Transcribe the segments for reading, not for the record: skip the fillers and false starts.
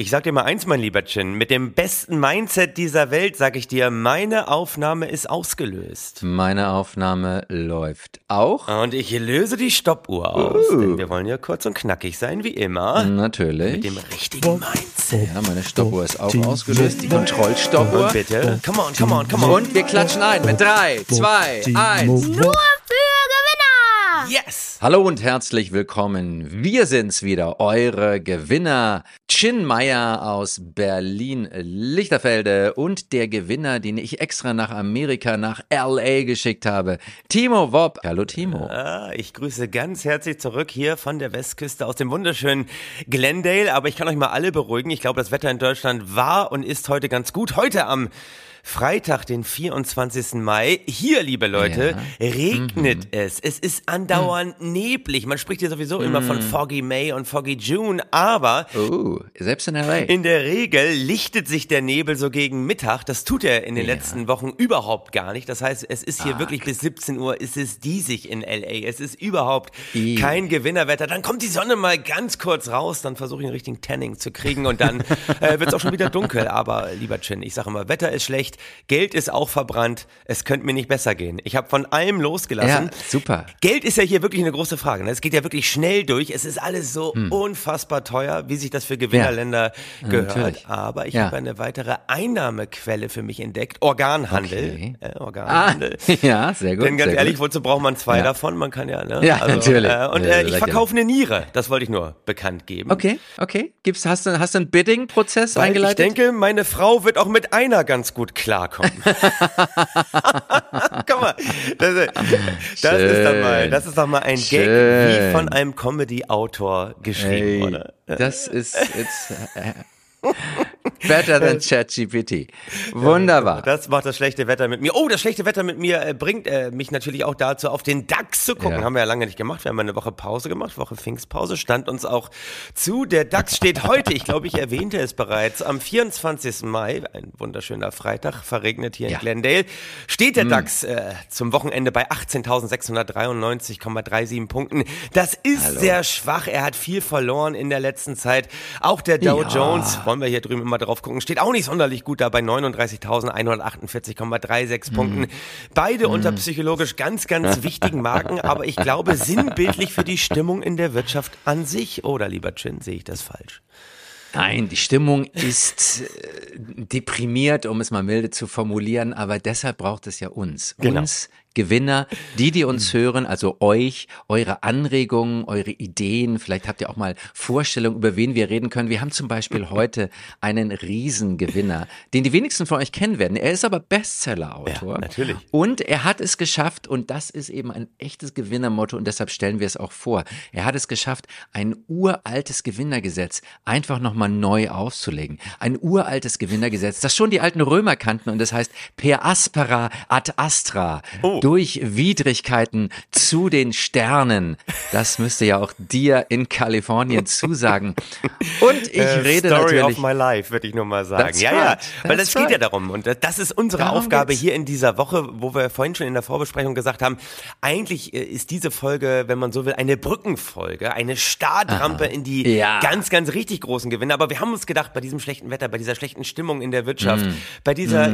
Ich sag dir mal eins, mein lieber Chin, mit dem besten Mindset dieser Welt sag ich dir, meine Aufnahme ist ausgelöst. Meine Aufnahme läuft auch. Und ich löse die Stoppuhr aus, denn wir wollen ja kurz und knackig sein, wie immer. Natürlich. Mit dem richtigen Mindset. Ja, meine Stoppuhr ist auch ausgelöst, die Kontrollstoppuhr. Und bitte, come on. Und wir klatschen ein mit 3, 2, 1. Nur für Gewinner! Yes! Hallo und herzlich willkommen. Wir sind's wieder, eure Gewinner. Chin Meyer aus Berlin-Lichterfelde und der Gewinner, den ich extra nach Amerika, nach L.A. geschickt habe, Timo Wopp. Hallo Timo. Ich grüße ganz herzlich zurück hier von der Westküste aus dem wunderschönen Glendale. Aber ich kann euch mal alle beruhigen. Ich glaube, das Wetter in Deutschland war und ist heute ganz gut. Heute am Freitag, den 24. Mai. Hier, liebe Leute, regnet es. Es ist andauernd neblig. Man spricht hier sowieso immer von Foggy May und Foggy June, aber Selbst in L.A. in der Regel lichtet sich der Nebel so gegen Mittag. Das tut er in den letzten Wochen überhaupt gar nicht. Das heißt, es ist hier wirklich bis 17 Uhr ist es diesig in L.A. Es ist überhaupt kein Gewinnerwetter. Dann kommt die Sonne mal ganz kurz raus, dann versuche ich einen richtigen Tanning zu kriegen und dann wird es auch schon wieder dunkel. Aber lieber Chin, ich sage immer, Wetter ist schlecht. Geld ist auch verbrannt. Es könnte mir nicht besser gehen. Ich habe von allem losgelassen. Ja, super. Geld ist ja hier wirklich eine große Frage. Es geht ja wirklich schnell durch. Es ist alles so unfassbar teuer, wie sich das für Gewinnerländer gehört. Natürlich. Aber ich habe eine weitere Einnahmequelle für mich entdeckt. Organhandel. Okay. Organhandel. Ja, sehr gut. Denn ganz sehr ehrlich, gut. wozu braucht man zwei davon? Man kann ja, ne? Ja, natürlich. Und Ja, ich verkaufe eine Niere. Das wollte ich nur bekannt geben. Okay. Hast du einen Bidding-Prozess Weil eingeleitet? ich denke, meine Frau wird auch mit einer ganz gut klarkommen. Guck mal, das ist doch mal ein Gag wie von einem Comedy-Autor geschrieben, oder? Das ist jetzt better than ChatGPT. Wunderbar. Das macht das schlechte Wetter mit mir. Oh, das schlechte Wetter mit mir bringt mich natürlich auch dazu, auf den DAX zu gucken. Ja. Haben wir ja lange nicht gemacht. Wir haben eine Woche Pause gemacht, Woche Pfingstpause, stand uns auch zu. Der DAX steht heute, ich glaube, ich erwähnte es bereits, am 24. Mai, ein wunderschöner Freitag, verregnet hier in Glendale, steht der DAX zum Wochenende bei 18.693,37 Punkten. Das ist sehr schwach. Er hat viel verloren in der letzten Zeit. Auch der Dow Jones, wollen wir hier drüben immer drauf gucken, steht auch nicht sonderlich gut da bei 39.148,36 Punkten. Beide unter psychologisch ganz, ganz wichtigen Marken, aber ich glaube sinnbildlich für die Stimmung in der Wirtschaft an sich. Oder lieber Chin, sehe ich das falsch? Nein, die Stimmung ist deprimiert, um es mal milde zu formulieren, aber deshalb braucht es ja uns. Genau. Uns Gewinner, die uns hören, also euch, eure Anregungen, eure Ideen, vielleicht habt ihr auch mal Vorstellungen, über wen wir reden können. Wir haben zum Beispiel heute einen Riesengewinner, den die wenigsten von euch kennen werden. Er ist aber Bestseller-Autor. Ja, natürlich. Und er hat es geschafft, und das ist eben ein echtes Gewinnermotto, und deshalb stellen wir es auch vor. Er hat es geschafft, ein uraltes Gewinnergesetz einfach nochmal neu auszulegen. Ein uraltes Gewinnergesetz, das schon die alten Römer kannten, und das heißt per aspera ad astra. Durch Widrigkeiten zu den Sternen. Das müsste ja auch dir in Kalifornien zusagen. Und ich rede Story natürlich... of my life, würde ich nur mal sagen. That's Ja, right. weil That's das geht ja right. darum. Und das ist unsere Darum Aufgabe geht's. hier in dieser Woche, wo wir vorhin schon in der Vorbesprechung gesagt haben, eigentlich ist diese Folge, wenn man so will, eine Brückenfolge, eine Startrampe in die ganz, ganz richtig großen Gewinne. Aber wir haben uns gedacht, bei diesem schlechten Wetter, bei dieser schlechten Stimmung in der Wirtschaft, bei dieser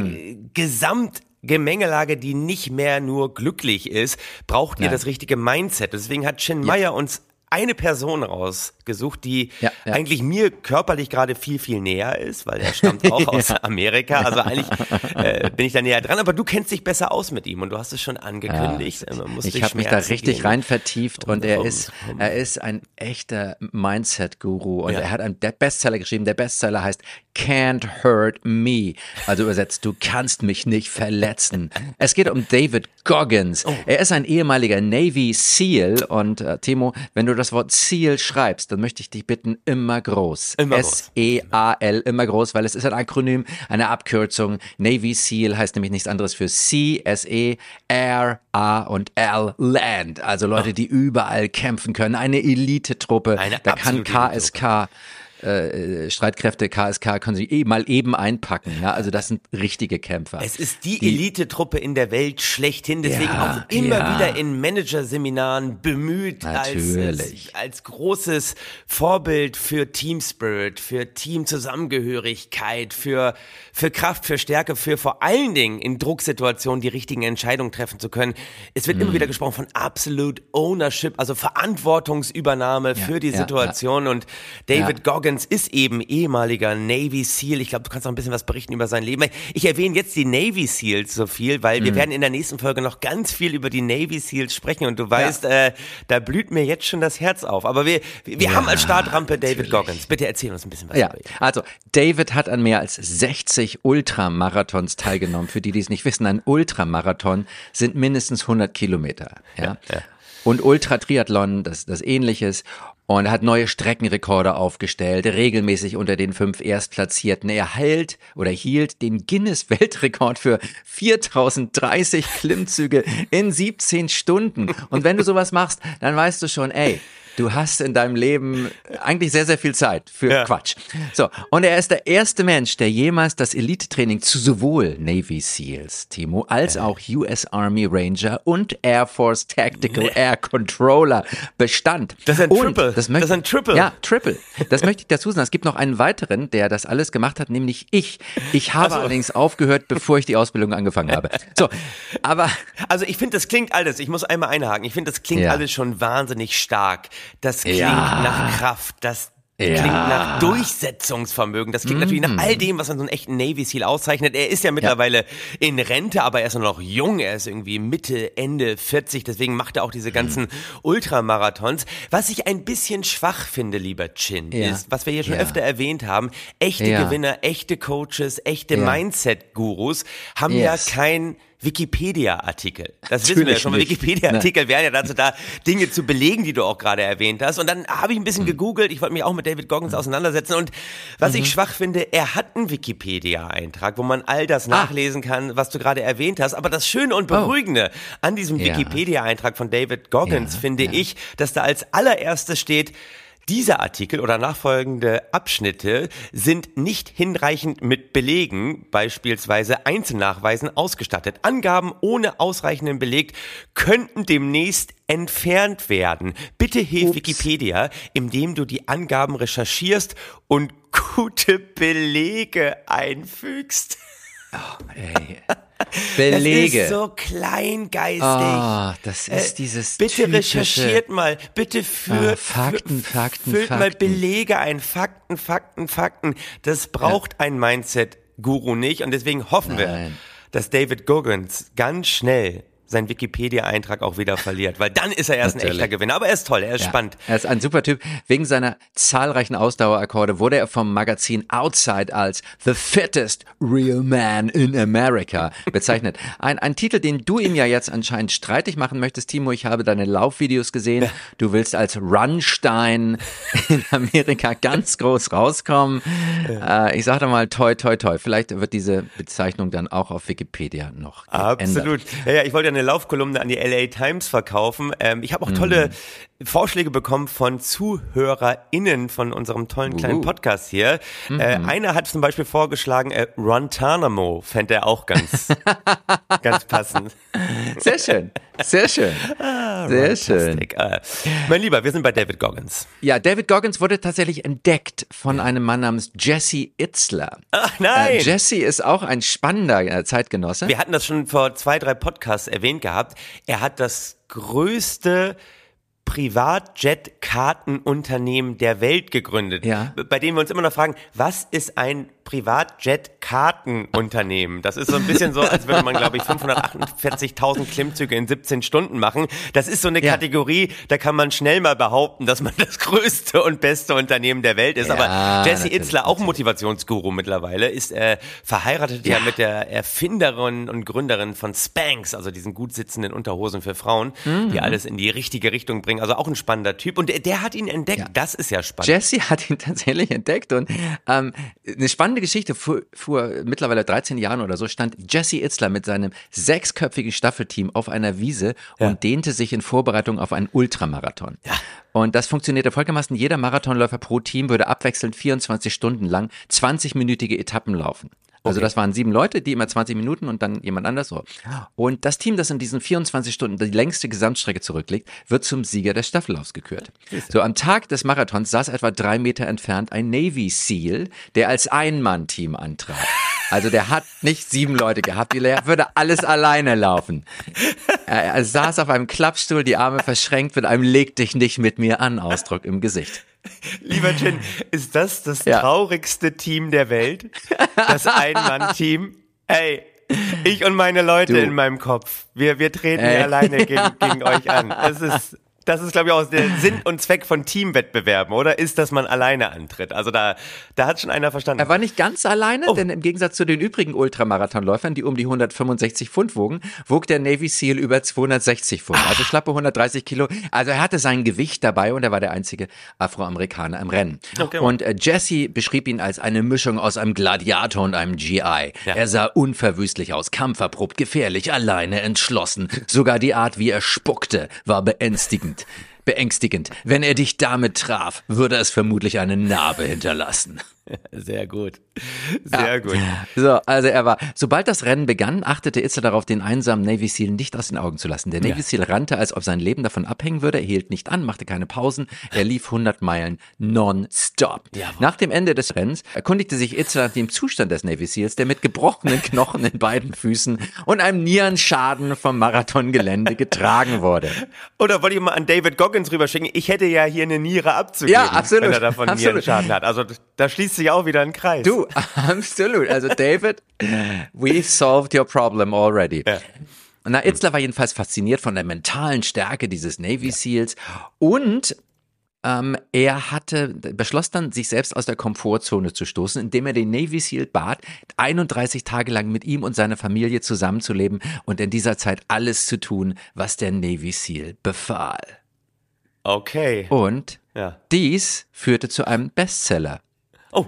Gesamtgemengelage, die nicht mehr nur glücklich ist, braucht ihr das richtige Mindset. Deswegen hat Chin Meyer uns eine Person rausgesucht, die eigentlich mir körperlich gerade viel, viel näher ist, weil er stammt auch aus Amerika. Also eigentlich bin ich da näher dran, aber du kennst dich besser aus mit ihm und du hast es schon angekündigt. Ich habe mich da richtig rein vertieft und er ist ein echter Mindset-Guru und er hat einen Bestseller geschrieben. Der Bestseller heißt Can't Hurt Me. Also übersetzt, du kannst mich nicht verletzen. Es geht um David Goggins. Er ist ein ehemaliger Navy SEAL und Timo, wenn du das Wort SEAL schreibst, dann möchte ich dich bitten, immer groß. S-E-A-L, immer groß, weil es ist ein Akronym, eine Abkürzung. Navy SEAL heißt nämlich nichts anderes für Sea, S-E, Air, A und L, Land. Also Leute, die überall kämpfen können. Eine Elite-Truppe. Da kann KSK Streitkräfte KSK können sie mal eben einpacken. Ja, also das sind richtige Kämpfer. Es ist die Elite-Truppe in der Welt schlechthin, deswegen auch immer wieder in Managerseminaren bemüht als großes Vorbild für Team Spirit, für Teamzusammengehörigkeit, für Kraft, für Stärke, für vor allen Dingen in Drucksituationen die richtigen Entscheidungen treffen zu können. Es wird immer wieder gesprochen von Absolute Ownership, also Verantwortungsübernahme für die Situation und David Goggins ist eben ehemaliger Navy SEAL. Ich glaube, du kannst noch ein bisschen was berichten über sein Leben. Ich erwähne jetzt die Navy SEALs so viel, weil wir werden in der nächsten Folge noch ganz viel über die Navy SEALs sprechen und du weißt, da blüht mir jetzt schon das Herz auf. Aber wir haben als Startrampe David Goggins. Bitte erzähl uns ein bisschen was über ihn. Also David hat an mehr als 60 Ultramarathons teilgenommen. Für die, die es nicht wissen, ein Ultramarathon sind mindestens 100 Kilometer. Ja. Und Ultratriathlon, das Ähnliches. Und er hat neue Streckenrekorde aufgestellt, regelmäßig unter den 5 Erstplatzierten. Er hielt den Guinness-Weltrekord für 4030 Klimmzüge in 17 Stunden. Und wenn du sowas machst, dann weißt du schon, du hast in deinem Leben eigentlich sehr, sehr viel Zeit für Quatsch. So, und er ist der erste Mensch, der jemals das Elite-Training zu sowohl Navy SEALs, Timo, als auch US Army Ranger und Air Force Tactical Air Controller bestand. Das ist ein Triple. Das ist ein Triple. Ja, Triple. Das möchte ich dazu sagen. Es gibt noch einen weiteren, der das alles gemacht hat, nämlich ich. Ich habe allerdings aufgehört, bevor ich die Ausbildung angefangen habe. So, aber... Also ich finde, das klingt alles, ich muss einmal einhaken, ich finde, das klingt alles schon wahnsinnig stark. Das klingt nach Kraft, das klingt nach Durchsetzungsvermögen, das klingt natürlich nach all dem, was man so einen echten Navy SEAL auszeichnet. Er ist ja mittlerweile in Rente, aber er ist noch jung, er ist irgendwie Mitte, Ende 40, deswegen macht er auch diese ganzen Ultramarathons. Was ich ein bisschen schwach finde, lieber Chin, ist, was wir hier schon öfter erwähnt haben, echte Gewinner, echte Coaches, echte Mindset-Gurus haben ja kein Wikipedia-Artikel. Das wissen wir ja schon. Wikipedia-Artikel wären ja dazu da, Dinge zu belegen, die du auch gerade erwähnt hast. Und dann habe ich ein bisschen gegoogelt. Ich wollte mich auch mit David Goggins auseinandersetzen. Und was ich schwach finde, er hat einen Wikipedia-Eintrag, wo man all das nachlesen kann, was du gerade erwähnt hast. Aber das Schöne und Beruhigende an diesem Wikipedia-Eintrag von David Goggins finde ich, dass da als allererstes steht, dieser Artikel oder nachfolgende Abschnitte sind nicht hinreichend mit Belegen, beispielsweise Einzelnachweisen, ausgestattet. Angaben ohne ausreichenden Beleg könnten demnächst entfernt werden. Bitte hilf Wikipedia, indem du die Angaben recherchierst und gute Belege einfügst. Belege. Das ist so kleingeistig. Das ist dieses bitte typische... recherchiert mal, bitte füllt mal Belege ein, Fakten. Das braucht ein Mindset-Guru nicht und deswegen hoffen wir, dass David Goggins ganz schnell seinen Wikipedia-Eintrag auch wieder verliert, weil dann ist er erst ein echter Gewinner. Aber er ist toll, er ist spannend. Er ist ein super Typ. Wegen seiner zahlreichen Ausdauerakkorde wurde er vom Magazin Outside als The Fittest Real Man in America bezeichnet. Ein Titel, den du ihm ja jetzt anscheinend streitig machen möchtest, Timo. Ich habe deine Laufvideos gesehen. Du willst als Runstein in Amerika ganz groß rauskommen. Ich sage da mal toi, toi, toi. Vielleicht wird diese Bezeichnung dann auch auf Wikipedia noch geändert. Absolut. Ja, ich wollte eine Laufkolumne an die LA Times verkaufen. Ich habe auch tolle Vorschläge bekommen von ZuhörerInnen von unserem tollen kleinen Podcast hier. Einer hat zum Beispiel vorgeschlagen, Runtanamo fände er auch ganz passend. Sehr schön, sehr schön, sehr schön. Mein Lieber, wir sind bei David Goggins. Ja, David Goggins wurde tatsächlich entdeckt von einem Mann namens Jesse Itzler. Ach nein! Jesse ist auch ein spannender Zeitgenosse. Wir hatten das schon vor 2, 3 Podcasts erwähnt gehabt. Er hat das größte Privatjet-Kartenunternehmen der Welt gegründet, bei dem wir uns immer noch fragen, was ist ein Privatjet-Kartenunternehmen? Das ist so ein bisschen so, als würde man, glaube ich, 548.000 Klimmzüge in 17 Stunden machen. Das ist so eine Kategorie, da kann man schnell mal behaupten, dass man das größte und beste Unternehmen der Welt ist. Aber Jesse Itzler, auch Motivationsguru mittlerweile, ist verheiratet mit der Erfinderin und Gründerin von Spanx, also diesen gut sitzenden Unterhosen für Frauen, die alles in die richtige Richtung bringen. Also auch ein spannender Typ. Und der hat ihn entdeckt. Das ist ja spannend. Jesse hat ihn tatsächlich entdeckt und eine spannende spannende Geschichte, vor mittlerweile 13 Jahren oder so stand Jesse Itzler mit seinem 6-köpfigen Staffelteam auf einer Wiese und dehnte sich in Vorbereitung auf einen Ultramarathon. Ja. Und das funktionierte folgendermaßen, jeder Marathonläufer pro Team würde abwechselnd 24 Stunden lang 20-minütige Etappen laufen. Also das waren 7 Leute, die immer 20 Minuten und dann jemand anders so. Und das Team, das in diesen 24 Stunden die längste Gesamtstrecke zurücklegt, wird zum Sieger des Staffellaufs gekürt. So, am Tag des Marathons saß etwa 3 Meter entfernt ein Navy SEAL, der als Ein-Mann-Team antrat. Also der hat nicht 7 Leute gehabt, der würde alles alleine laufen. Er saß auf einem Klappstuhl, die Arme verschränkt mit einem "Leg dich nicht mit mir an" Ausdruck im Gesicht. Lieber Chin, ist das traurigste Team der Welt? Das Ein-Mann-Team? Ey, ich und meine Leute in meinem Kopf, wir treten hier alleine gegen euch an. Das ist, glaube ich, auch der Sinn und Zweck von Teamwettbewerben, oder? Ist, dass man alleine antritt. Also da hat schon einer verstanden. Er war nicht ganz alleine, denn im Gegensatz zu den übrigen Ultramarathonläufern, die um die 165 Pfund wogen, wog der Navy SEAL über 260 Pfund, also schlappe 130 Kilo. Also er hatte sein Gewicht dabei und er war der einzige Afroamerikaner im Rennen. Okay. Und Jesse beschrieb ihn als eine Mischung aus einem Gladiator und einem GI. Ja. Er sah unverwüstlich aus, kampferprobt, gefährlich, alleine, entschlossen. Sogar die Art, wie er spuckte, war beängstigend. Wenn er dich damit traf, würde es vermutlich eine Narbe hinterlassen. Sehr gut. Sehr gut. So, also sobald das Rennen begann, achtete Itzler darauf, den einsamen Navy SEAL nicht aus den Augen zu lassen. Der Navy SEAL rannte, als ob sein Leben davon abhängen würde. Er hielt nicht an, machte keine Pausen. Er lief 100 Meilen non-stop. Jawohl. Nach dem Ende des Rennens erkundigte sich Itzler nach dem Zustand des Navy SEALs, der mit gebrochenen Knochen in beiden Füßen und einem Nierenschaden vom Marathongelände getragen wurde. Oder wollte ich mal an David Goggins rüberschicken? Ich hätte ja hier eine Niere abzugeben, wenn er davon Nierenschaden hat. Also da schließt sich auch wieder ein Kreis. Du, absolut. Also David, we've solved your problem already. Ja. Na, Itzler war jedenfalls fasziniert von der mentalen Stärke dieses Navy SEALs und er beschloss dann, sich selbst aus der Komfortzone zu stoßen, indem er den Navy SEAL bat, 31 Tage lang mit ihm und seiner Familie zusammenzuleben und in dieser Zeit alles zu tun, was der Navy SEAL befahl. Okay. Und dies führte zu einem Bestseller. Oh.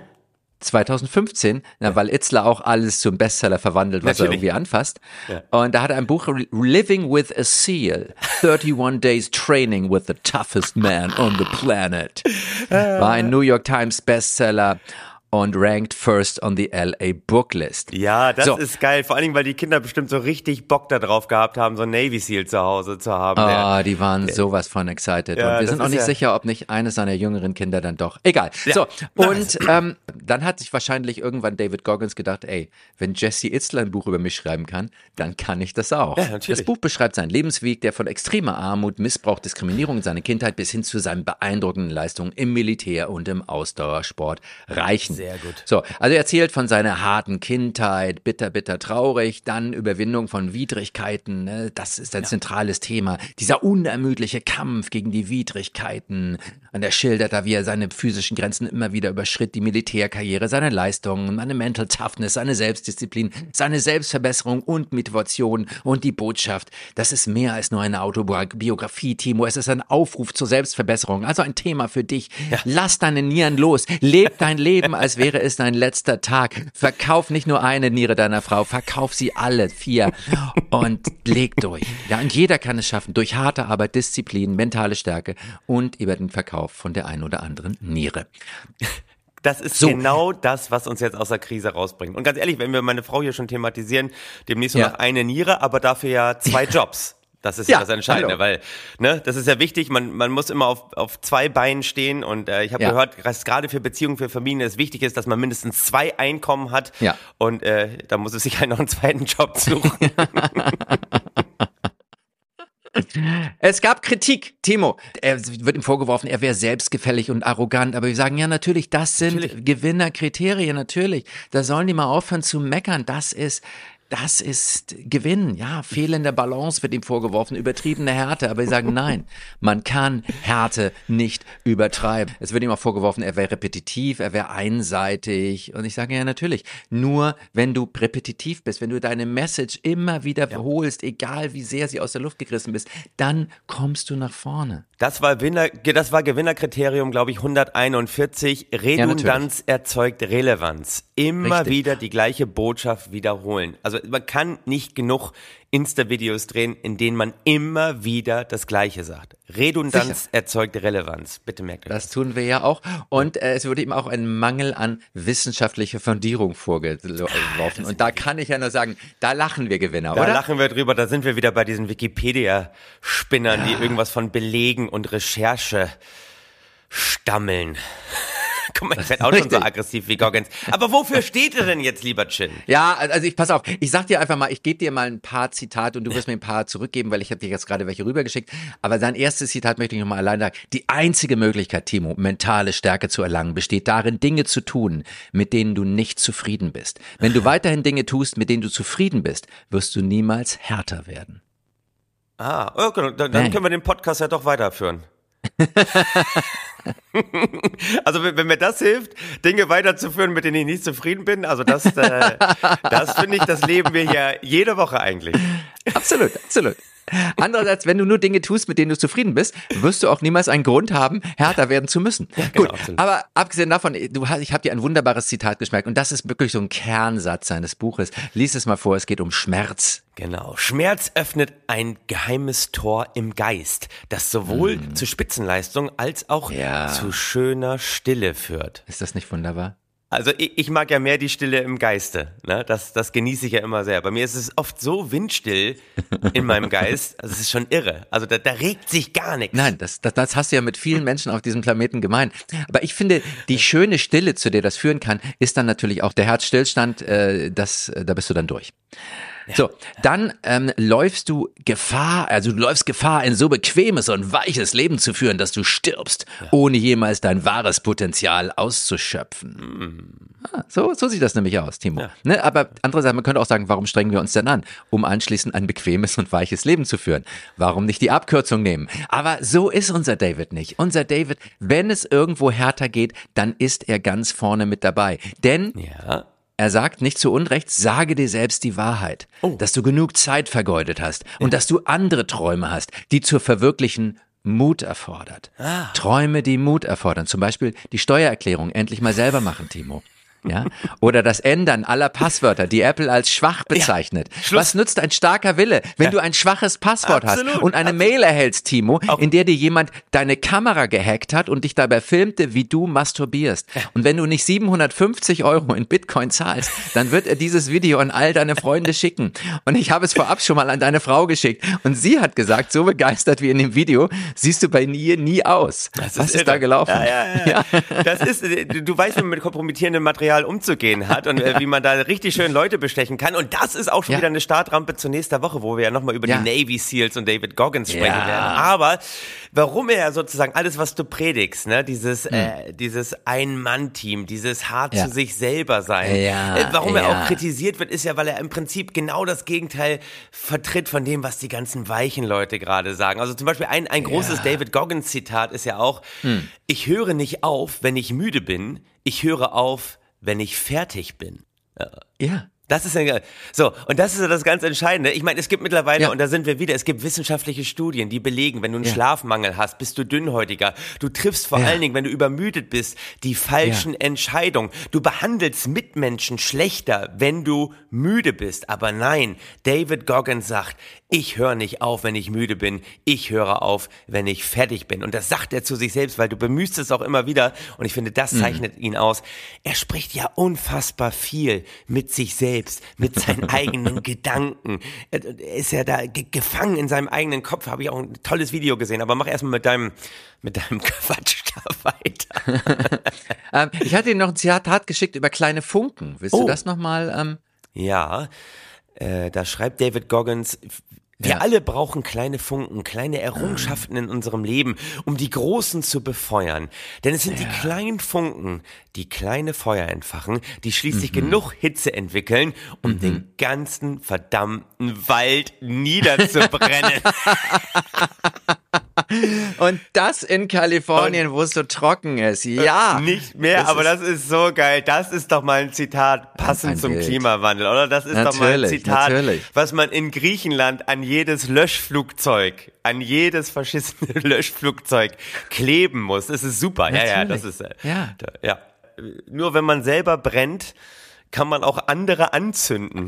2015, weil Itzler auch alles zum Bestseller verwandelt, was er irgendwie anfasst. Ja. Und da hat er ein Buch, Living with a Seal, 31 Days Training with the Toughest Man on the Planet. War ein New York Times Bestseller und ranked first on the LA Book List. Ja, das ist geil. Vor allen Dingen, weil die Kinder bestimmt so richtig Bock da drauf gehabt haben, so ein Navy SEAL zu Hause zu haben. Die waren sowas von excited. Ja, und wir sind auch nicht sicher, ob nicht eines seiner jüngeren Kinder dann doch. Egal. Ja. So, und dann hat sich wahrscheinlich irgendwann David Goggins gedacht, wenn Jesse Itzler ein Buch über mich schreiben kann, dann kann ich das auch. Ja, das Buch beschreibt seinen Lebensweg, der von extremer Armut, Missbrauch, Diskriminierung in seiner Kindheit bis hin zu seinen beeindruckenden Leistungen im Militär und im Ausdauersport reichen. Sehr gut. So, also er erzählt von seiner harten Kindheit, bitter traurig, dann Überwindung von Widrigkeiten, ne? Das ist ein zentrales Thema. Dieser unermüdliche Kampf gegen die Widrigkeiten. Und er schildert da, wie er seine physischen Grenzen immer wieder überschritt, die Militärkarriere, seine Leistungen, seine Mental Toughness, seine Selbstdisziplin, seine Selbstverbesserung und Motivation und die Botschaft. Das ist mehr als nur eine Autobiografie, Timo. Es ist ein Aufruf zur Selbstverbesserung, also ein Thema für dich. Ja. Lass deine Nieren los, leb dein Leben, als wäre es dein letzter Tag. Verkauf nicht nur eine Niere deiner Frau, verkauf sie alle 4 und leg durch. Ja, und jeder kann es schaffen, durch harte Arbeit, Disziplin, mentale Stärke und über den Verkauf von der einen oder anderen Niere. Das ist genau das, was uns jetzt aus der Krise rausbringt. Und ganz ehrlich, wenn wir meine Frau hier schon thematisieren, demnächst nur noch eine Niere, aber dafür ja 2 Jobs. Das ist ja das Entscheidende, weil das ist ja wichtig, man muss immer auf 2 Beinen stehen und ich habe gehört, dass gerade für Beziehungen, für Familien es wichtig ist, dass man mindestens 2 Einkommen hat und da muss es sich halt noch einen zweiten Job suchen. Es gab Kritik, Timo. Er wird ihm vorgeworfen, er wäre selbstgefällig und arrogant. Aber wir sagen, ja natürlich, das sind Gewinnerkriterien, natürlich. Da sollen die mal aufhören zu meckern. Das ist das ist Gewinn. Ja, fehlende Balance wird ihm vorgeworfen, übertriebene Härte. Aber wir sagen nein, man kann Härte nicht übertreiben. Es wird ihm auch vorgeworfen, er wäre repetitiv, er wäre einseitig. Und ich sage ja natürlich, nur wenn du repetitiv bist, wenn du deine Message immer wieder wiederholst, egal wie sehr sie aus der Luft gegriffen bist, dann kommst du nach vorne. Das war Gewinnerkriterium, glaube ich, 141. Redundanz erzeugt Relevanz. Immer wieder die gleiche Botschaft wiederholen. Also man kann nicht genug Insta-Videos drehen, in denen man immer wieder das Gleiche sagt. Redundanz erzeugt Relevanz. Bitte merkt euch das. Das tun wir ja auch. Und es wurde eben auch ein Mangel an wissenschaftlicher Fundierung vorgeworfen. Und da kann ich ja nur sagen, da lachen wir Gewinner, oder? Da lachen wir drüber. Da sind wir wieder bei diesen Wikipedia-Spinnern, die irgendwas von Belegen und Recherche stammeln. Guck mal, ich werde auch schon so aggressiv wie Goggins. Aber wofür steht er denn jetzt, lieber Chin? Ja, also pass auf, ich sag dir einfach mal, ich gebe dir mal ein paar Zitate und du wirst mir ein paar zurückgeben, weil ich habe dir jetzt gerade welche rübergeschickt. Aber sein erstes Zitat möchte ich nochmal allein sagen. Die einzige Möglichkeit, Timo, mentale Stärke zu erlangen, besteht darin, Dinge zu tun, mit denen du nicht zufrieden bist. Wenn du weiterhin Dinge tust, mit denen du zufrieden bist, wirst du niemals härter werden. Okay, dann können wir den Podcast ja doch weiterführen. Also wenn mir das hilft, Dinge weiterzuführen, mit denen ich nicht zufrieden bin, also das finde ich, das leben wir hier jede Woche eigentlich. Absolut, absolut. Andererseits, wenn du nur Dinge tust, mit denen du zufrieden bist, wirst du auch niemals einen Grund haben, härter werden zu müssen. Ja, genau, gut, absolut. Aber abgesehen davon, ich habe dir ein wunderbares Zitat geschmerkt und das ist wirklich so ein Kernsatz seines Buches. Lies es mal vor, es geht um Schmerz. Genau, Schmerz öffnet ein geheimes Tor im Geist, das sowohl zu Spitzenleistung als auch zu schöner Stille führt. Ist das nicht wunderbar? Also ich mag ja mehr die Stille im Geiste, ne? Das genieße ich ja immer sehr. Bei mir ist es oft so windstill in meinem Geist, also es ist schon irre. Also da regt sich gar nichts. Nein, das hast du ja mit vielen Menschen auf diesem Planeten gemein. Aber ich finde, die schöne Stille, zu der das führen kann, ist dann natürlich auch der Herzstillstand, da bist du dann durch. So, dann läufst du Gefahr, ein so bequemes und weiches Leben zu führen, dass du stirbst, ohne jemals dein wahres Potenzial auszuschöpfen. So sieht das nämlich aus, Timo. Ja. Ne, aber andererseits, man könnte auch sagen, warum strengen wir uns denn an, um anschließend ein bequemes und weiches Leben zu führen? Warum nicht die Abkürzung nehmen? Aber so ist unser David nicht. Unser David, wenn es irgendwo härter geht, dann ist er ganz vorne mit dabei. Denn er sagt nicht zu Unrecht, sage dir selbst die Wahrheit, dass du genug Zeit vergeudet hast und dass du andere Träume hast, die zur Verwirklichen Mut erfordert. Träume, die Mut erfordern, zum Beispiel die Steuererklärung endlich mal selber machen, Timo. Ja? Oder das Ändern aller Passwörter, die Apple als schwach bezeichnet. Was nützt ein starker Wille, wenn du ein schwaches Passwort hast und eine Mail erhältst, Timo, in der dir jemand deine Kamera gehackt hat und dich dabei filmte, wie du masturbierst. Und wenn du nicht 750 € in Bitcoin zahlst, dann wird er dieses Video an all deine Freunde schicken. Und ich habe es vorab schon mal an deine Frau geschickt. Und sie hat gesagt, so begeistert wie in dem Video, siehst du bei ihr nie aus. Was ist da gelaufen? Ja. Das ist, du weißt, wie man mit kompromittierendem Material umzugehen hat und wie man da richtig schön Leute bestechen kann. Und das ist auch schon wieder eine Startrampe zur nächsten Woche, wo wir ja nochmal über die Navy Seals und David Goggins sprechen werden. Aber warum er sozusagen alles, was du predigst, ne, dieses Ein-Mann-Team, dieses hart zu sich selber sein, warum er auch kritisiert wird, ist ja, weil er im Prinzip genau das Gegenteil vertritt von dem, was die ganzen weichen Leute gerade sagen. Also zum Beispiel ein großes David Goggins Zitat ist ja auch, ich höre nicht auf, wenn ich müde bin, ich höre auf, wenn ich fertig bin. Ja. Das ist ja so, und das ist ja das ganz Entscheidende. Ich meine, es gibt mittlerweile, und da sind wir wieder, es gibt wissenschaftliche Studien, die belegen, wenn du einen Schlafmangel hast, bist du dünnhäutiger. Du triffst vor allen Dingen, wenn du übermüdet bist, die falschen Entscheidungen. Du behandelst Mitmenschen schlechter, wenn du müde bist. Aber nein, David Goggins sagt, ich höre nicht auf, wenn ich müde bin. Ich höre auf, wenn ich fertig bin. Und das sagt er zu sich selbst, weil du bemühst es auch immer wieder. Und ich finde, das zeichnet ihn aus. Er spricht ja unfassbar viel mit sich selbst, mit seinen eigenen Gedanken. Er ist ja da gefangen in seinem eigenen Kopf. Habe ich auch ein tolles Video gesehen. Aber mach erstmal mit deinem Quatsch da weiter. Ich hatte Ihnen noch ein Zitat geschickt über kleine Funken. Willst du das nochmal? Ja, da schreibt David Goggins, Wir alle brauchen kleine Funken, kleine Errungenschaften in unserem Leben, um die großen zu befeuern. Denn es sind die kleinen Funken, die kleine Feuer entfachen, die schließlich genug Hitze entwickeln, um den ganzen verdammten Wald niederzubrennen. Und das in Kalifornien, wo es so trocken ist. Ja. Nicht mehr, aber das ist so geil. Das ist doch mal ein Zitat passend zum Klimawandel, oder? Das ist doch mal ein Zitat, was man in Griechenland an jedes Löschflugzeug, an jedes verschissene Löschflugzeug kleben muss. Das ist super. Ja, das ist, ja. Nur wenn man selber brennt, kann man auch andere anzünden.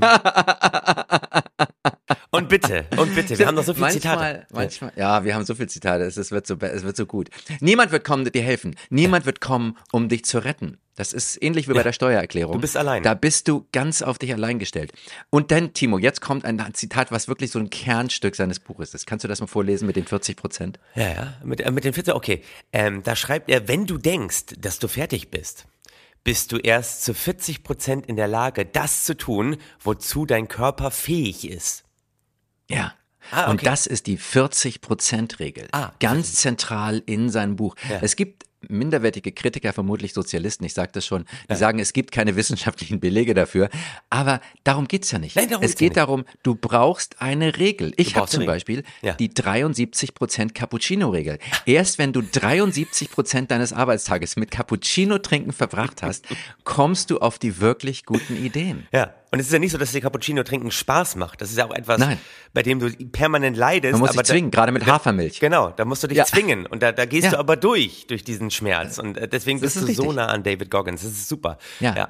Und bitte, wir haben noch so viele Zitate. Manchmal, ja, wir haben so viele Zitate, es wird so gut. Niemand wird kommen, dir helfen. Niemand wird kommen, um dich zu retten. Das ist ähnlich wie bei der Steuererklärung. Du bist allein. Da bist du ganz auf dich allein gestellt. Und dann, Timo, jetzt kommt ein Zitat, was wirklich so ein Kernstück seines Buches ist. Kannst du das mal vorlesen mit den 40%? Ja, mit den 40%, okay. Da schreibt er, wenn du denkst, dass du fertig bist du erst zu 40% in der Lage, das zu tun, wozu dein Körper fähig ist. Ja. Okay. Und das ist die 40%-Regel. Ganz zentral in seinem Buch. Ja. Es gibt minderwertige Kritiker, vermutlich Sozialisten, ich sage das schon, die sagen, es gibt keine wissenschaftlichen Belege dafür, aber darum geht's ja nicht. Nein, es geht darum, du brauchst eine Regel. Ich habe zum Beispiel die 73% Cappuccino-Regel. Erst wenn du 73% deines Arbeitstages mit Cappuccino trinken verbracht hast, kommst du auf die wirklich guten Ideen. Ja. Und es ist ja nicht so, dass dir Cappuccino trinken Spaß macht. Das ist ja auch etwas, bei dem du permanent leidest. Man muss dich zwingen, gerade mit Hafermilch. Genau, da musst du dich zwingen. Und da gehst du aber durch diesen Schmerz. Und deswegen bist du so nah an David Goggins. Das ist super. Ja.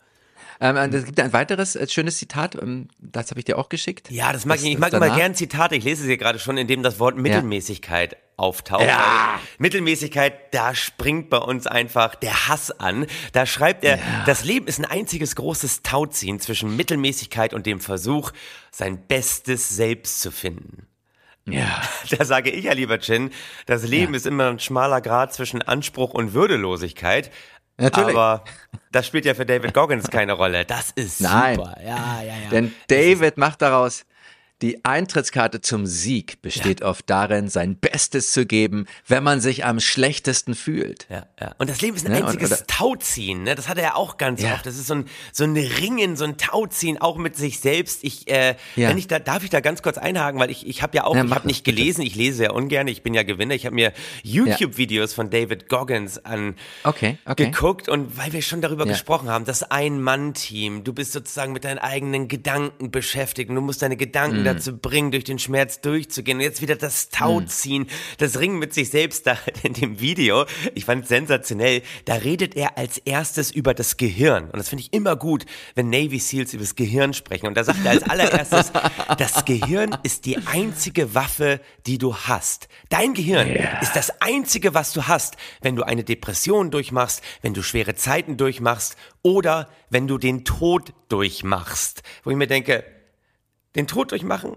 Es gibt ein weiteres schönes Zitat, das habe ich dir auch geschickt. Ja, das mag ich. Ich mag immer gern Zitate. Ich lese sie gerade schon, in dem das Wort Mittelmäßigkeit auftaucht. Ja. Mittelmäßigkeit, da springt bei uns einfach der Hass an. Da schreibt er, das Leben ist ein einziges großes Tauziehen zwischen Mittelmäßigkeit und dem Versuch, sein bestes Selbst zu finden. Ja. Da sage ich ja, lieber Chin, das Leben ist immer ein schmaler Grat zwischen Anspruch und Würdelosigkeit. Natürlich. Aber das spielt ja für David Goggins keine Rolle. Das ist super. Ja. Denn David macht daraus, die Eintrittskarte zum Sieg besteht oft darin, sein Bestes zu geben, wenn man sich am schlechtesten fühlt. Ja. Und das Leben ist ein einziges Tauziehen, ne? Das hat er ja auch ganz oft. Das ist so ein Ringen, so ein Tauziehen, auch mit sich selbst. Darf ich da ganz kurz einhaken, weil ich habe ja auch, ich habe nicht gelesen, ich lese ja ungern, ich bin ja Gewinner. Ich habe mir YouTube-Videos von David Goggins geguckt und weil wir schon darüber gesprochen haben, das Ein-Mann-Team, du bist sozusagen mit deinen eigenen Gedanken beschäftigt und du musst deine Gedanken dazu bringen, durch den Schmerz durchzugehen. Und jetzt wieder das Tauziehen, das Ringen mit sich selbst da in dem Video. Ich fand es sensationell. Da redet er als erstes über das Gehirn. Und das finde ich immer gut, wenn Navy Seals über das Gehirn sprechen. Und da sagt er als allererstes, das Gehirn ist die einzige Waffe, die du hast. Dein Gehirn ist das einzige, was du hast, wenn du eine Depression durchmachst, wenn du schwere Zeiten durchmachst oder wenn du den Tod durchmachst. Wo ich mir denke, den Tod durchmachen?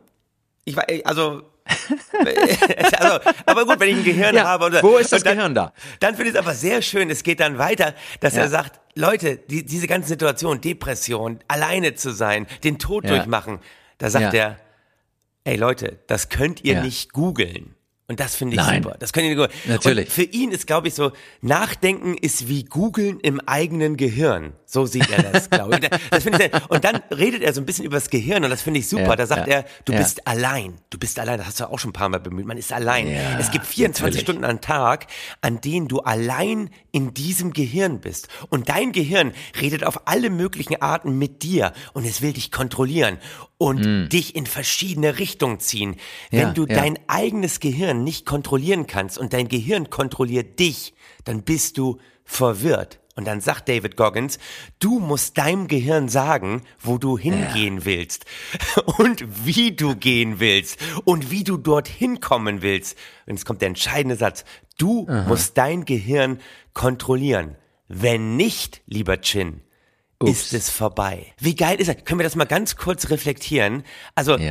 Aber gut, wenn ich ein Gehirn habe. Wo ist das Gehirn da? Dann finde ich es aber sehr schön, es geht dann weiter, dass er sagt, Leute, diese ganze Situation, Depression, alleine zu sein, den Tod durchmachen, da sagt er, ey Leute, das könnt ihr nicht googeln. Und das finde ich super. Das können die Natürlich. Und für ihn ist, glaube ich, so, Nachdenken ist wie Googeln im eigenen Gehirn. So sieht er das, glaube ich. Das finde ich, und dann redet er so ein bisschen über das Gehirn und das finde ich super. Da sagt er, du bist allein. Du bist allein. Das hast du auch schon ein paar Mal bemüht. Man ist allein. Ja, es gibt 24 Stunden am Tag, an denen du allein in diesem Gehirn bist. Und dein Gehirn redet auf alle möglichen Arten mit dir und es will dich kontrollieren und dich in verschiedene Richtungen ziehen. Wenn du dein eigenes Gehirn nicht kontrollieren kannst und dein Gehirn kontrolliert dich, dann bist du verwirrt. Und dann sagt David Goggins, du musst deinem Gehirn sagen, wo du hingehen willst und wie du gehen willst und wie du dorthin kommen willst. Und jetzt kommt der entscheidende Satz. Du musst dein Gehirn kontrollieren. Wenn nicht, lieber Chin, ist es vorbei. Wie geil ist das? Können wir das mal ganz kurz reflektieren? Also,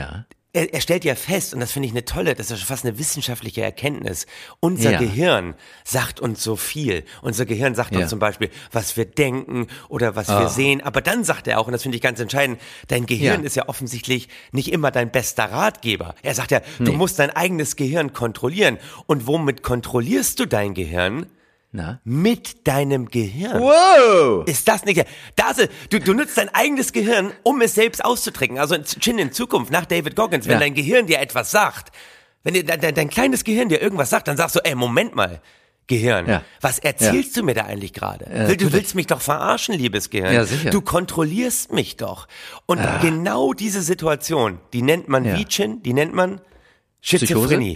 er stellt ja fest, und das finde ich das ist schon fast eine wissenschaftliche Erkenntnis, unser Gehirn sagt uns so viel. Unser Gehirn sagt uns zum Beispiel, was wir denken oder was wir sehen. Aber dann sagt er auch, und das finde ich ganz entscheidend, dein Gehirn ist ja offensichtlich nicht immer dein bester Ratgeber. Er sagt ja, du musst dein eigenes Gehirn kontrollieren. Und womit kontrollierst du dein Gehirn? Mit deinem Gehirn. Wow! Ist das nicht? Du nutzt dein eigenes Gehirn, um es selbst auszutricksen. Also in Zukunft, nach David Goggins, wenn dein Gehirn dir etwas sagt, wenn dir dein kleines Gehirn dir irgendwas sagt, dann sagst du, Moment mal, Gehirn, was erzählst du mir da eigentlich gerade? Du willst mich doch verarschen, liebes Gehirn. Ja, sicher. Du kontrollierst mich doch. Und genau diese Situation, die nennt man Vietchen, die nennt man Schizophrenie.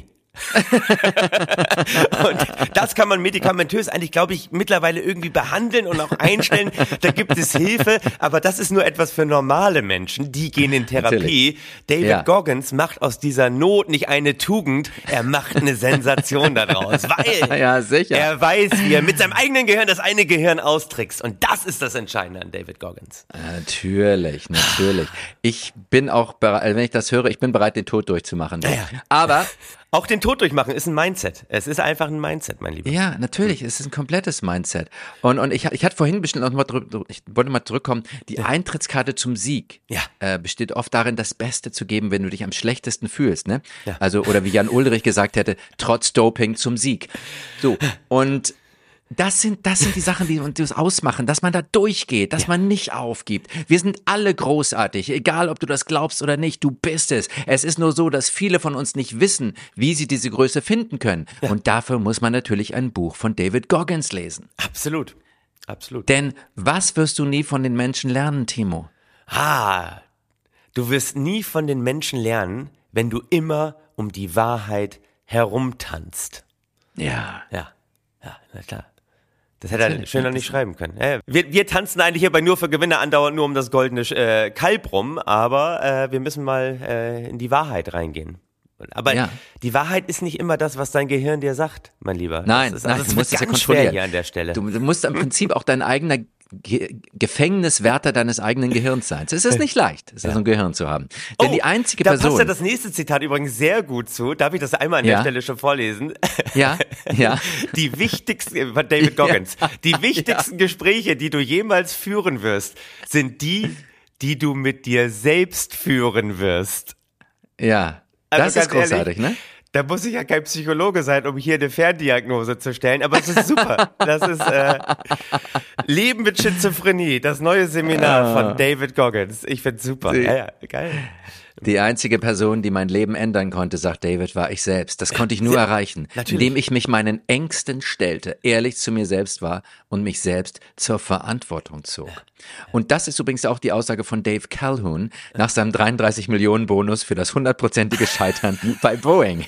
Und das kann man medikamentös eigentlich, glaube ich, mittlerweile irgendwie behandeln und auch einstellen. Da gibt es Hilfe, aber das ist nur etwas für normale Menschen. Die gehen in Therapie. David Goggins macht aus dieser Not nicht eine Tugend, er macht eine Sensation daraus, weil er weiß, wie er mit seinem eigenen Gehirn das eine Gehirn austrickst. Und das ist das Entscheidende an David Goggins. Natürlich. Ich bin auch bereit, wenn ich das höre, ich bin bereit, den Tod durchzumachen. Aber auch den Tod durchmachen ist ein Mindset. Es ist einfach ein Mindset, mein Lieber. Ja, natürlich. Es ist ein komplettes Mindset. Und ich hatte vorhin bestimmt noch mal ich wollte mal zurückkommen. Die Eintrittskarte zum Sieg besteht oft darin, das Beste zu geben, wenn du dich am schlechtesten fühlst, ne? Ja. Also, oder wie Jan Ullrich gesagt hätte, trotz Doping zum Sieg. So. Und das sind die Sachen, die uns ausmachen, dass man da durchgeht, dass man nicht aufgibt. Wir sind alle großartig, egal ob du das glaubst oder nicht, du bist es. Es ist nur so, dass viele von uns nicht wissen, wie sie diese Größe finden können. Ja. Und dafür muss man natürlich ein Buch von David Goggins lesen. Absolut. Denn was wirst du nie von den Menschen lernen, Timo? Du wirst nie von den Menschen lernen, wenn du immer um die Wahrheit herumtanzt. Ja, na klar. Das hätte er schöner nicht schreiben können. Wir tanzen eigentlich hier bei Nur für Gewinner andauernd nur um das goldene Kalb rum, aber wir müssen mal in die Wahrheit reingehen. Aber die Wahrheit ist nicht immer das, was dein Gehirn dir sagt, mein Lieber. Nein, das du musst es ja ganz kontrollieren. schwer hier an der Stelle. Du musst im Prinzip auch dein eigener Gefängniswärter deines eigenen Gehirns sein. Es ist nicht leicht, so ein Gehirn zu haben. Denn die einzige Person... Da passt ja das nächste Zitat übrigens sehr gut zu. Darf ich das einmal an der Stelle schon vorlesen? Ja. Die wichtigsten, von David Goggins, die wichtigsten Gespräche, die du jemals führen wirst, sind die du mit dir selbst führen wirst. Ja, also das ist großartig, ehrlich, ne? Da muss ich ja kein Psychologe sein, um hier eine Ferndiagnose zu stellen, aber es ist super. Das ist Leben mit Schizophrenie, das neue Seminar von David Goggins. Ich find's super. Ja, geil. Die einzige Person, die mein Leben ändern konnte, sagt David, war ich selbst. Das konnte ich nur erreichen, indem ich mich meinen Ängsten stellte, ehrlich zu mir selbst war und mich selbst zur Verantwortung zog. Und das ist übrigens auch die Aussage von Dave Calhoun nach seinem 33 Millionen Bonus für das 100%ige Scheitern bei Boeing.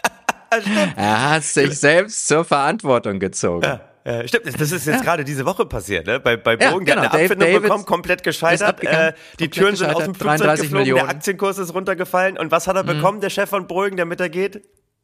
Er hat sich selbst zur Verantwortung gezogen. Stimmt, das ist jetzt gerade diese Woche passiert, ne? Bei Boeing, der hat eine Abfindung bekommen, komplett gescheitert. Die Türen sind aus dem Flugzeug geflogen, der Aktienkurs ist runtergefallen. Und was hat er bekommen, der Chef von Boeing, damit er geht?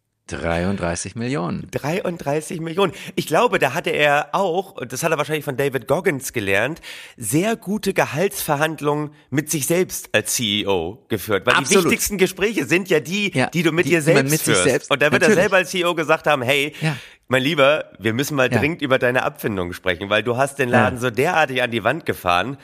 33 Millionen. 33 Millionen. Ich glaube, da hatte er auch, und das hat er wahrscheinlich von David Goggins gelernt, sehr gute Gehaltsverhandlungen mit sich selbst als CEO geführt. Weil die wichtigsten Gespräche sind ja die du mit dir selbst führst. Und da wird er selber als CEO gesagt haben, hey, mein Lieber, wir müssen mal dringend über deine Abfindung sprechen, weil du hast den Laden so derartig an die Wand gefahren.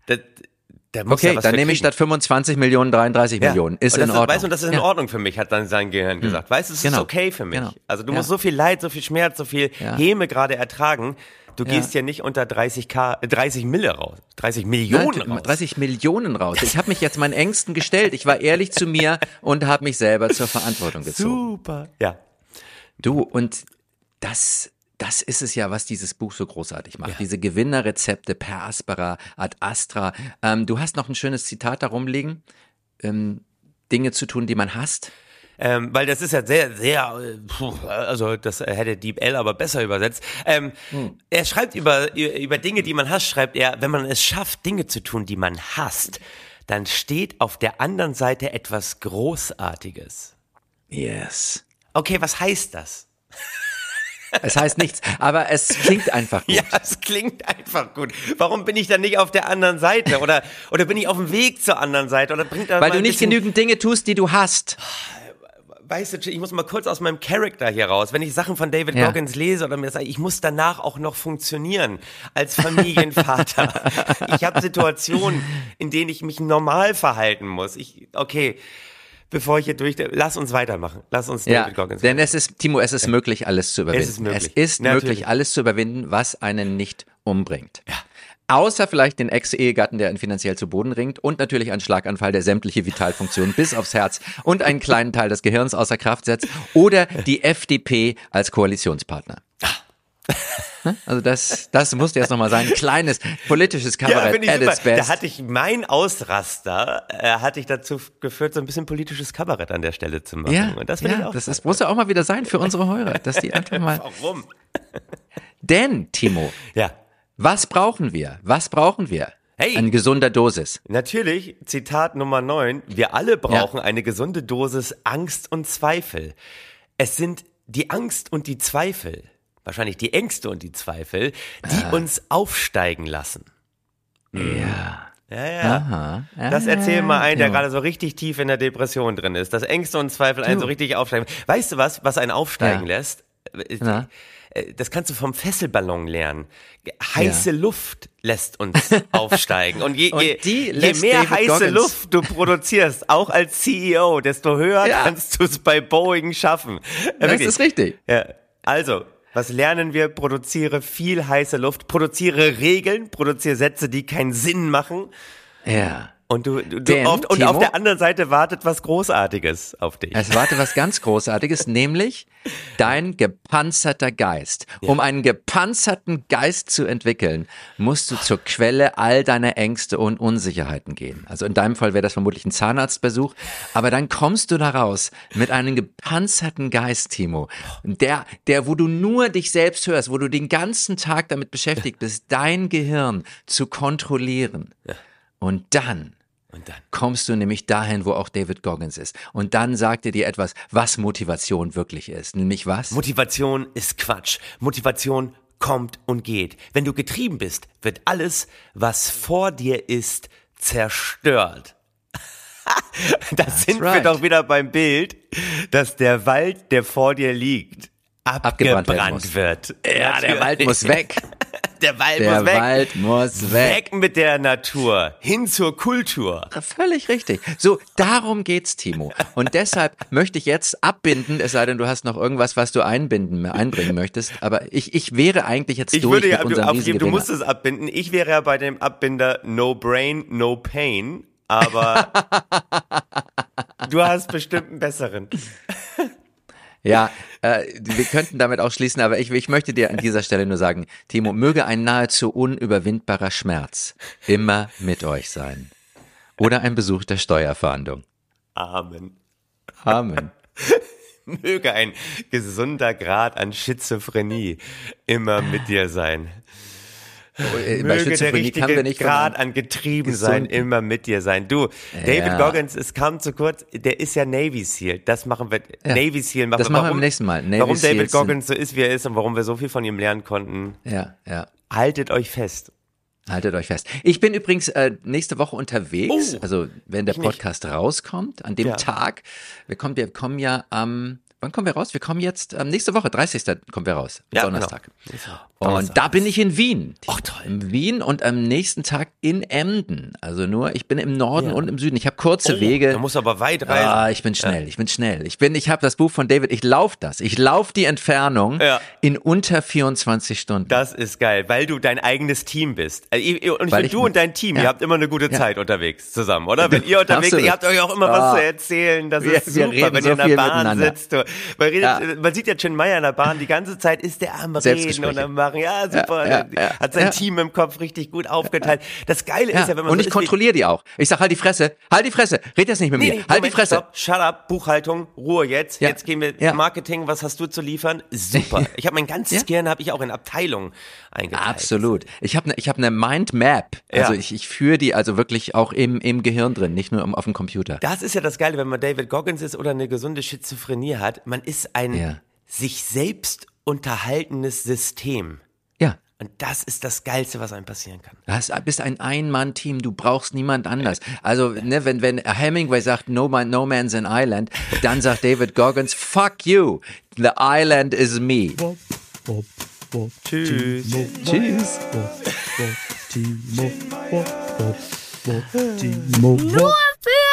Okay, dann nehme ich statt 25 Millionen 33 Millionen. Ist in Ordnung. Weißt du, das ist in Ordnung für mich, hat dann sein Gehirn gesagt. Weißt du, es ist okay für mich. Also du musst so viel Leid, so viel Schmerz, so viel Häme gerade ertragen. Du gehst ja nicht unter 30 Mille raus. 30 Millionen raus. 30 Millionen raus. Ich habe mich jetzt meinen Ängsten gestellt. Ich war ehrlich zu mir und habe mich selber zur Verantwortung gezogen. Super. Ja. Du, und das ist es ja, was dieses Buch so großartig macht. Diese Gewinnerrezepte per Aspera, ad Astra. Du hast noch ein schönes Zitat da rumliegen. Dinge zu tun, die man hasst. Weil das ist ja sehr, sehr, also das hätte Deep L aber besser übersetzt. Er schreibt über Dinge, die man hasst, schreibt er, wenn man es schafft, Dinge zu tun, die man hasst, dann steht auf der anderen Seite etwas Großartiges. Yes. Okay, was heißt das? Es heißt nichts, aber es klingt einfach gut. Ja, es klingt einfach gut. Warum bin ich dann nicht auf der anderen Seite? Oder bin ich auf dem Weg zur anderen Seite? Oder bringt da Weil du nicht genügend Dinge tust, die du hast. Weißt du, ich muss mal kurz aus meinem Charakter hier raus. Wenn ich Sachen von David Goggins lese oder mir sage, ich muss danach auch noch funktionieren als Familienvater. Ich habe Situationen, in denen ich mich normal verhalten muss. Bevor ich hier lass uns weitermachen. Lass uns David Goggins. Denn es ist möglich, alles zu überwinden. Es ist möglich, alles zu überwinden, was einen nicht umbringt. Ja. Außer vielleicht den Ex-Ehegatten, der ihn finanziell zu Boden ringt und natürlich einen Schlaganfall, der sämtliche Vitalfunktionen bis aufs Herz und einen kleinen Teil des Gehirns außer Kraft setzt oder die FDP als Koalitionspartner. Also das musste jetzt nochmal sein. Kleines politisches Kabarett at its best. Da hatte ich mein Ausraster, dazu geführt, so ein bisschen politisches Kabarett an der Stelle zu machen. Ja, und das finde ich auch. Das muss ja auch mal wieder sein für unsere Hörer, dass die einfach mal. Warum? Denn, Timo. Ja. Was brauchen wir? Hey, eine gesunde Dosis. Natürlich, Zitat Nummer 9, wir alle brauchen eine gesunde Dosis Angst und Zweifel. Es sind die Angst und die Zweifel, wahrscheinlich die Ängste und die Zweifel, die uns aufsteigen lassen. Ja. Ja. Das erzähl mal einen, der gerade so richtig tief in der Depression drin ist, dass Ängste und Zweifel einen so richtig aufsteigen. Weißt du was einen aufsteigen lässt? Das kannst du vom Fesselballon lernen. Heiße Luft lässt uns aufsteigen. Und je mehr heiße Luft du produzierst, auch als CEO, desto höher kannst du es bei Boeing schaffen. Das ist richtig. Ja. Also, was lernen wir? Produziere viel heiße Luft, produziere Regeln, produziere Sätze, die keinen Sinn machen. Ja. Und auf der anderen Seite wartet was Großartiges auf dich. Es wartet was ganz Großartiges, nämlich dein gepanzerter Geist. Ja. Um einen gepanzerten Geist zu entwickeln, musst du zur Quelle all deiner Ängste und Unsicherheiten gehen. Also in deinem Fall wäre das vermutlich ein Zahnarztbesuch, aber dann kommst du da raus mit einem gepanzerten Geist, Timo, wo du nur dich selbst hörst, wo du den ganzen Tag damit beschäftigt bist, dein Gehirn zu kontrollieren. Ja. Und dann kommst du nämlich dahin, wo auch David Goggins ist. Und dann sagt er dir etwas, was Motivation wirklich ist. Nämlich was? Motivation ist Quatsch. Motivation kommt und geht. Wenn du getrieben bist, wird alles, was vor dir ist, zerstört. Wir doch wieder beim Bild, dass der Wald, der vor dir liegt, abgebrannt wird. Ja, der Wald muss weg. Der Wald muss weg. Weg mit der Natur, hin zur Kultur. Völlig richtig. So, darum geht's, Timo. Und deshalb möchte ich jetzt abbinden, es sei denn, du hast noch irgendwas, was du einbringen möchtest. Aber ich wäre eigentlich jetzt durch mit unserem riesigen Du musst es abbinden. Ich wäre ja bei dem Abbinder No Brain, No Pain. Aber du hast bestimmt einen besseren. Ja, wir könnten damit auch schließen, aber ich möchte dir an dieser Stelle nur sagen, Timo, möge ein nahezu unüberwindbarer Schmerz immer mit euch sein. Oder ein Besuch der Steuerfahndung. Amen. Amen. Möge ein gesunder Grad an Schizophrenie immer mit dir sein. Möge der richtige Grad an Getriebensein immer mit dir sein. Du, David Goggins, es kam zu kurz, der ist ja Navy SEAL. Das machen wir, Navy SEAL machen wir. Das machen wir beim nächsten Mal. Warum David Goggins so ist, wie er ist und warum wir so viel von ihm lernen konnten. Ja. Haltet euch fest. Ich bin übrigens nächste Woche unterwegs, also wenn der Podcast rauskommt, an dem Tag, wir kommen ja am... Wann kommen wir raus? Wir kommen jetzt nächste Woche, 30. kommen wir raus, Donnerstag. Genau. Und da bin ich in Wien. Ach toll. In Wien und am nächsten Tag in Emden. Also ich bin im Norden und im Süden. Ich habe kurze Wege. Du musst aber weit reisen. Ich bin schnell. Ich habe das Buch von David, ich laufe die Entfernung in unter 24 Stunden. Das ist geil, weil du dein eigenes Team bist. Und ich finde, du und dein Team, ihr habt immer eine gute Zeit unterwegs zusammen, oder? Wenn ihr unterwegs seid, ihr habt euch auch immer was zu erzählen. Das ist super, wenn ihr in der Bahn sitzt. Man sieht ja Chin Meyer in der Bahn, die ganze Zeit ist der am Reden und am Machen. Ja, super. Hat sein Team im Kopf richtig gut aufgeteilt. Das Geile ist ja, wenn man und ich kontrolliere die auch. Ich sag, halt die Fresse, red jetzt nicht mit mir. Halt die Fresse. Stopp, shut up, Buchhaltung, Ruhe jetzt. Jetzt gehen wir Marketing, was hast du zu liefern? Super. Ich habe mein ganzes Gehirn in Abteilungen eingeteilt. Absolut. Ich habe eine Mindmap. Also ich führe die also wirklich auch im Gehirn drin, nicht nur auf dem Computer. Das ist ja das Geile, wenn man David Goggins ist oder eine gesunde Schizophrenie hat. Man ist ein sich selbst unterhaltenes System. Ja. Und das ist das Geilste, was einem passieren kann. Du bist ein Ein-Mann-Team, du brauchst niemand anders. Also, ne, wenn Hemingway sagt, no man's an island, dann sagt David Goggins, fuck you, the island is me. Tschüss. Tschüss. Nur für